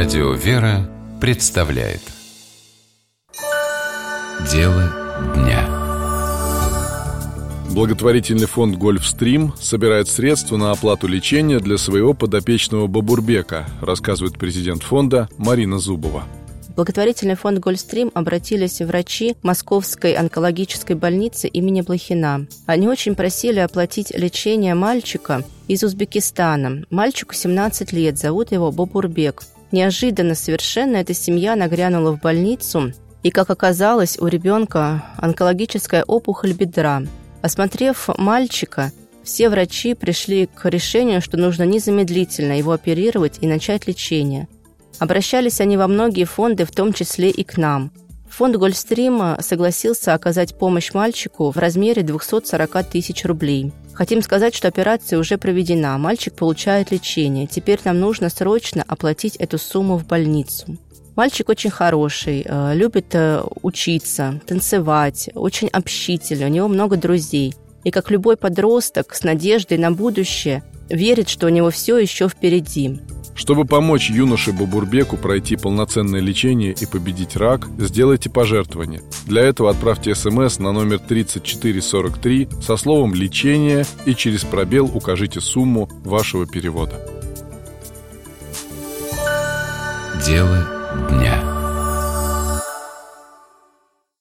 Радио «Вера» представляет Дело дня. Благотворительный фонд «Гольфстрим» собирает средства на оплату лечения для своего подопечного Бабурбека, рассказывает президент фонда Марина Зубова. В благотворительный фонд «Гольфстрим» обратились врачи Московской онкологической больницы имени Блохина. Они очень просили оплатить лечение мальчика из Узбекистана. Мальчику 17 лет, зовут его Бабурбек. Неожиданно совершенно эта семья нагрянула в больницу, и, как оказалось, у ребенка онкологическая опухоль бедра. Осмотрев мальчика, все врачи пришли к решению, что нужно незамедлительно его оперировать и начать лечение. Обращались они во многие фонды, в том числе и к нам. Фонд «Гольфстрим» согласился оказать помощь мальчику в размере 240 тысяч рублей. Хотим сказать, что операция уже проведена, мальчик получает лечение. Теперь нам нужно срочно оплатить эту сумму в больницу. Мальчик очень хороший, любит учиться, танцевать, очень общительный, у него много друзей. И как любой подросток с надеждой на будущее верит, что у него все еще впереди. Чтобы помочь юноше Бабурбеку пройти полноценное лечение и победить рак, сделайте пожертвование. Для этого отправьте СМС на номер 3443 со словом «лечение» и через пробел укажите сумму вашего перевода. Дело дня.